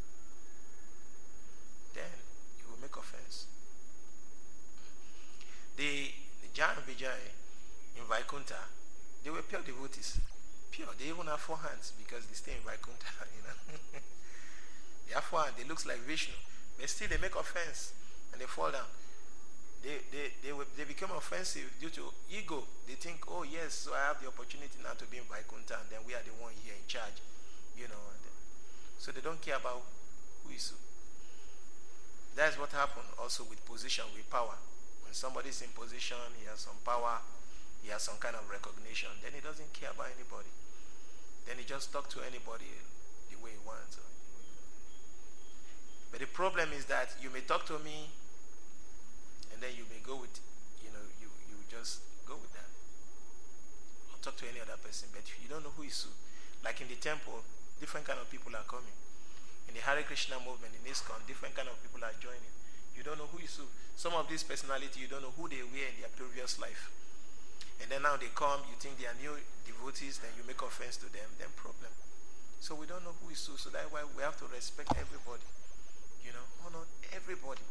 then he will make offense. The, the Jan Vijay in Vaikunta, they were pure devotees. Pure. They even have four hands because they stay in Vaikunta, you know. They have four hands. They look like Vishnu. But still they make offense and they fall down. They they they, were, they become offensive due to ego. They think, oh yes, so I have the opportunity now to be in Vaikunta and then we are the one here in charge, you know. And then, so they don't care about who is who. That's what happened also with position, with power. When somebody's in position, he has some power, he has some kind of recognition, then he doesn't care about anybody. Then he just talks to anybody the way he wants. But the problem is that you may talk to me and then you may go with, you know, you, you just go with that. Or talk to any other person, but you don't know who is who. Like in the temple, different kind of people are coming. In the Hare Krishna movement, in ISKCON, different kind of people are joining. You don't know who is who. Some of these personalities, you don't know who they were in their previous life. And then now they come, you think they are new devotees, then you make offense to them, then problem. So we don't know who is who, so that's why we have to respect everybody. You know, honor everybody.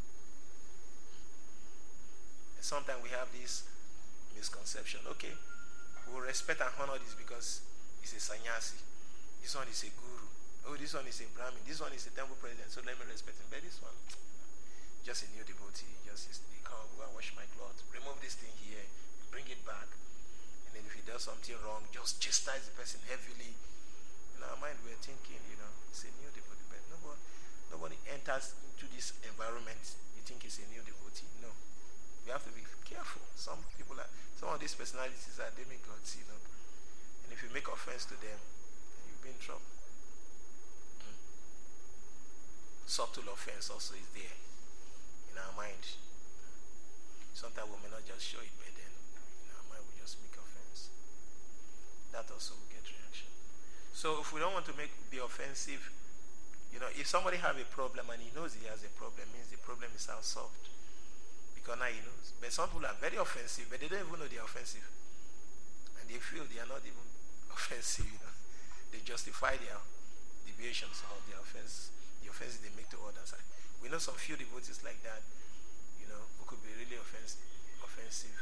And sometimes we have this misconception. Okay, we will respect and honor this because he's a sannyasi. This one is a guru. Oh, this one is a Brahmin. This one is a temple president, so let me respect him. But this one, just a new devotee. Just he come, go and wash my clothes. Remove this thing here. Bring it back, and then if he does something wrong, just chastise the person heavily. In our mind, we're thinking, you know, it's a new devotee, but nobody, nobody enters into this environment. You think it's a new devotee? No, we have to be careful. Some people are, some of these personalities are demigods, you know, and if you make offense to them, you'll be in trouble. Hmm. Subtle offense also is there in our mind. Sometimes we may not just show it, but then we just make offense. That also will get reaction. So if we don't want to make be offensive, you know, if somebody have a problem and he knows he has a problem, means the problem is now solved. Because now he knows. But some people are very offensive, but they don't even know they're offensive. And they feel they are not even offensive, you know. They justify their deviations of their offense the offenses they make to others. We know some few devotees like that, you know, who could be really offens- offensive.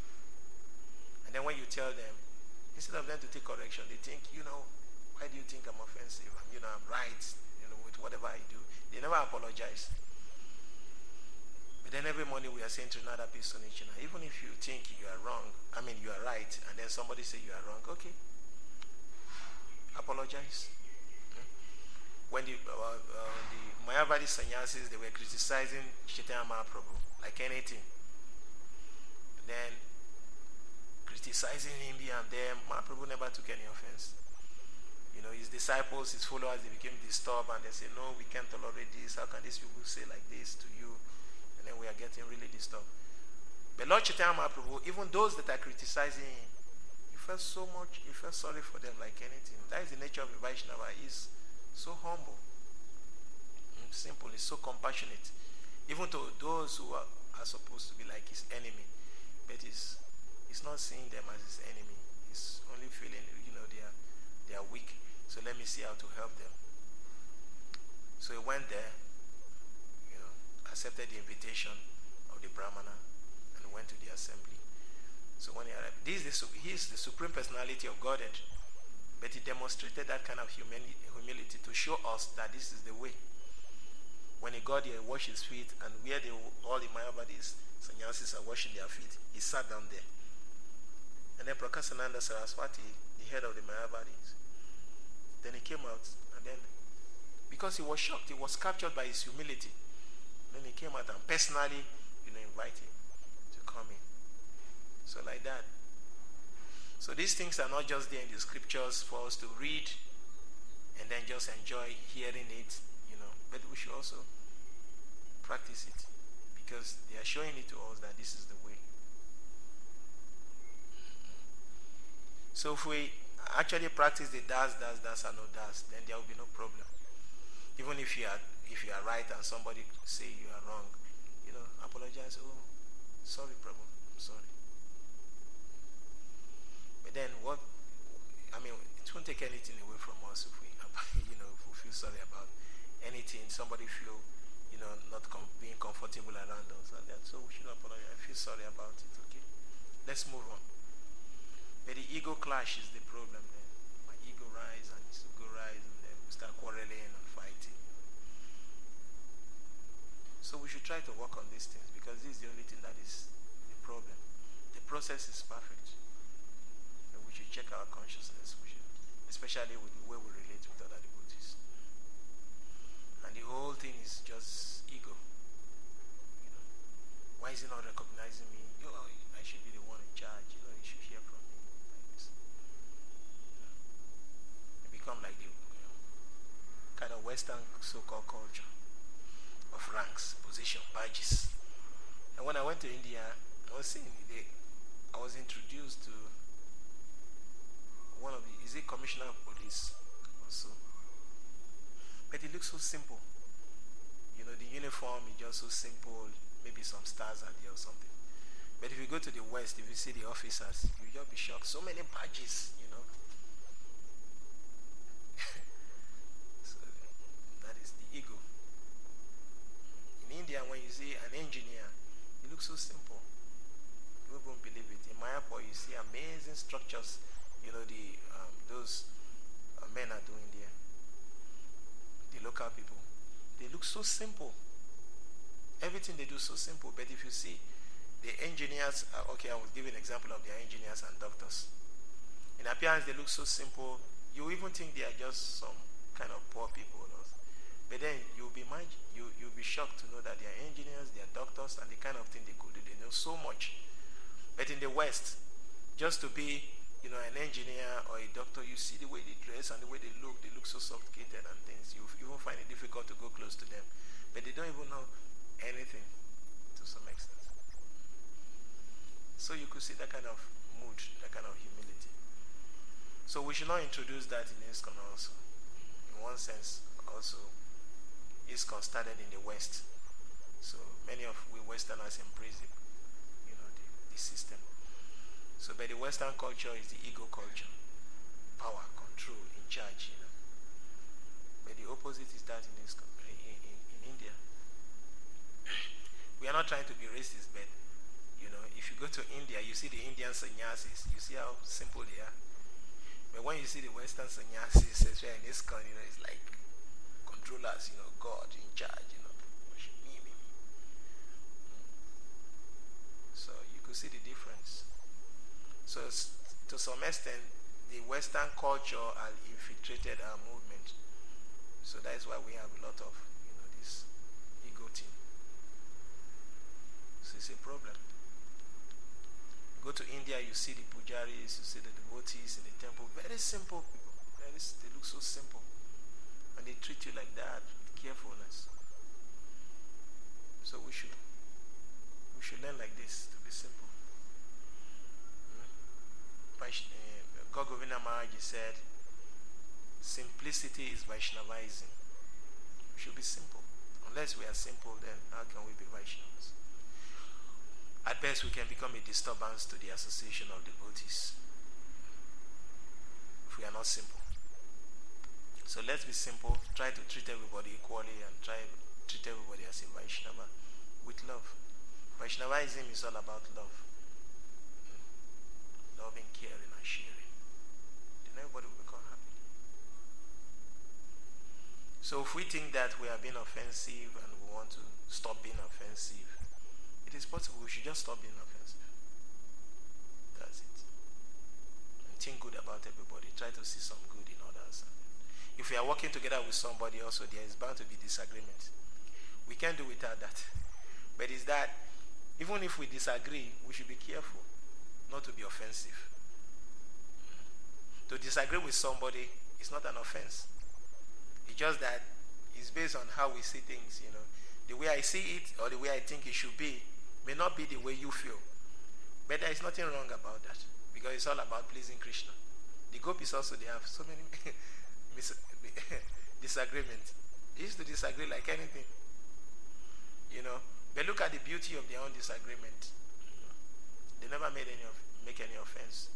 And then when you tell them, instead of them to take correction, they think, you know, why do you think I'm offensive? And, you know, I'm right, you know, with whatever I do. They never apologize. But then every morning we are saying to another person, even if you think you are wrong, I mean you are right, and then somebody say you are wrong, okay, apologize. Hmm? When the, uh, uh, the Mayavadi sannyasis, they were criticizing Chaitanya Mahaprabhu like anything. And then criticizing him here and there, Mahaprabhu never took any offense. You know, his disciples, his followers, they became disturbed and they say, no, we can't tolerate this. How can these people say like this to you? And then we are getting really disturbed. But Lord Chaitanya Mahaprabhu, even those that are criticizing him, he felt so much, he felt sorry for them like anything. That is the nature of a Vaishnava. He's so humble, simple, he's so compassionate. Even to those who are, are supposed to be like his enemy. But he's, he's not seeing them as his enemy. He's only feeling, you know, they are, they are weak. So let me see how to help them. So he went there, you know, accepted the invitation of the Brahmana and went to the assembly. So when he arrived, this is the, he is the supreme personality of Godhead. But he demonstrated that kind of humility, humility to show us that this is the way. When he got there, he washed his feet, and where they, all the Mayavadis, sannyasis are washing their feet, he sat down there. And then Prakasananda Saraswati, the head of the Mayavadis, then he came out, and then, because he was shocked, he was captured by his humility. Then he came out and personally, you know, invited him to come in. So like that. So these things are not just there in the scriptures for us to read and then just enjoy hearing it, you know, but we should also practice it, because they are showing it to us that this is the way. So if we actually practice the das, das, das, and no das, then there will be no problem. Even if you are if you are right and somebody say you are wrong, you know, apologize. Oh, sorry, Prabhu, I'm sorry. But then what? I mean, it won't take anything away from us if we, you know, if we feel sorry about anything. Somebody feel, you know, not com- being comfortable around us, and that. So we should apologize. I feel sorry about it. Okay, let's move on. But the ego clash is the problem then. My ego rise and his ego rise, and then we start quarreling and fighting. So we should try to work on these things, because this is the only thing that is the problem. The process is perfect. And we should check our consciousness, we should, especially with the way we relate with other devotees. And the whole thing is just ego. You know, why is he not recognizing me? You know, I should be the one in charge. You know, he should hear from me. Become like the, you know, kind of Western so-called culture of ranks, position, badges. And when I went to India, I was seeing they, I was introduced to one of the, is it Commissioner of Police also? But it looks so simple. You know, the uniform is just so simple. Maybe some stars are there or something. But if you go to the West, if you see the officers, you just be shocked. So many badges, you know. So that is the ego. In India, when you see an engineer, it looks so simple. You won't believe it. In Mayapur, you see amazing structures. You know, the um, those uh, men are doing there. The local people, they look so simple. Everything they do so simple. But if you see the engineers, uh, okay, I was giving an example of their engineers and doctors. In appearance, they look so simple. You even think they are just some kind of poor people. But then you'll be you you'll be shocked to know that they are engineers, they are doctors, and the kind of thing they could do. They know so much. But in the West, just to be, you know, an engineer or a doctor, you see the way they dress and the way they look. They look so sophisticated and things. You even find it difficult to go close to them. But they don't even know anything to some extent. So you could see that kind of mood, that kind of humility. So we should not introduce that in ISKCON also. In one sense, also, ISKCON started in the West. So many of we Westerners embrace it, you know, the, the system. So but the Western culture is the ego culture. Power, control, in charge, you know. But the opposite is that in ISKCON. in India. We are not trying to be racist, but you know, if you go to India, you see the Indian sannyasis, you see how simple they are. But when you see the Western sannyasis, especially in ISKCON, you know, it's like controllers, you know, God in charge, you know, me, me, me. So you could see the difference. So to some extent, the Western culture has infiltrated our movement. So that is why we have a lot of, you know, this ego thing. So it's a problem. You go to India, you see the pujaris, you see the devotees in the temple. Very simple people. Very, they look so simple. And they treat you like that with carefulness. So we should, we should learn like this, to be simple. God Govinda Maharaj said, simplicity is Vaishnavism. We should be simple. Unless we are simple, then how can we be Vaishnavas? At best, we can become a disturbance to the association of devotees if we are not simple. So let's be simple. Try to treat everybody equally and try to treat everybody as a Vaishnava with love. Vaishnavism is all about love. Loving, caring, and sharing. Then everybody will become happy. So if we think that we are being offensive and we want to stop being offensive, it is possible. We should just stop being offensive. That's it. And think good about everybody. Try to see some good in others. If we are working together with somebody also, there is bound to be disagreement. We can't do without that. But it's that even if we disagree, we should be careful not to be offensive. To disagree with somebody is not an offense. It's just that it's based on how we see things, you know. The way I see it or the way I think it should be may not be the way you feel. But there is nothing wrong about that because it's all about pleasing Krishna. The gopis also, they have so many disagreements. They used to disagree like anything. You know. But look at the beauty of their own disagreement. They never made any of, make any offense.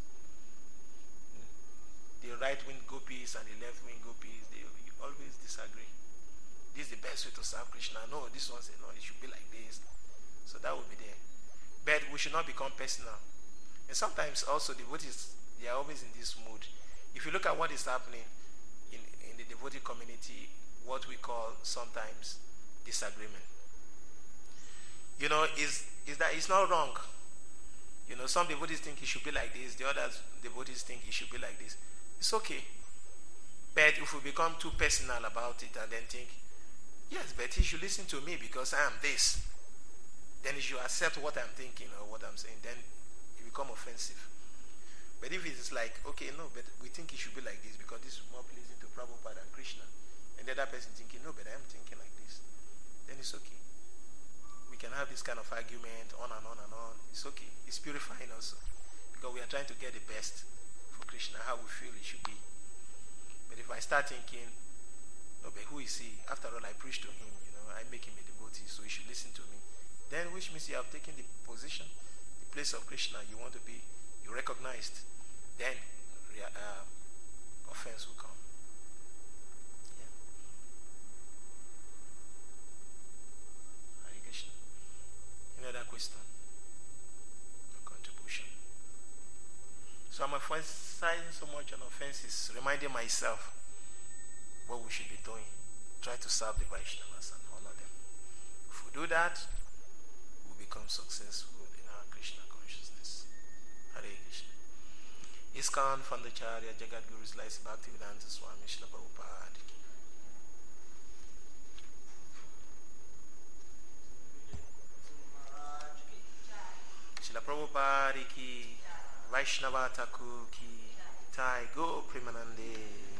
The right-wing gopis and the left-wing gopis, they always disagree. This is the best way to serve Krishna. No, this one says, no, it should be like this. So that will be there. But we should not become personal. And sometimes also devotees, they are always in this mood. If you look at what is happening in, in the devotee community, what we call sometimes disagreement. You know, is is that it's not wrong. You know, some devotees think it should be like this. The others devotees think it should be like this. It's okay. But if we become too personal about it and then think, yes, but he should listen to me because I am this, then he should accept what I'm thinking or what I'm saying, then it become offensive. But if it's like, okay, no, but we think it should be like this because this is more pleasing to Prabhupada and Krishna, and the other person thinking, no, but I am thinking like this, then it's okay. We can have this kind of argument on and on and on. It's okay. It's purifying also. Because we are trying to get the best for Krishna, how we feel it should be. But if I start thinking, no, but who is he? After all, I preach to him, you know, I make him a devotee, so he should listen to me. Then which means you have taken the position, the place of Krishna, you want to be, you recognized. Then uh, offense will come. Any other question or contribution? So I'm emphasizing so much on offenses, reminding myself what we should be doing. Try to serve the Vaishnavas and honor them. If we do that, we'll become successful in our Krishna consciousness. Hare Krishna. ISKCON Fandacharya Jagat Guru Slice Bhaktivedanta Swami Srila Prabhupada. Srila Prabhupada ki, Vaishnava Thakur ki, Thai Go Premanande.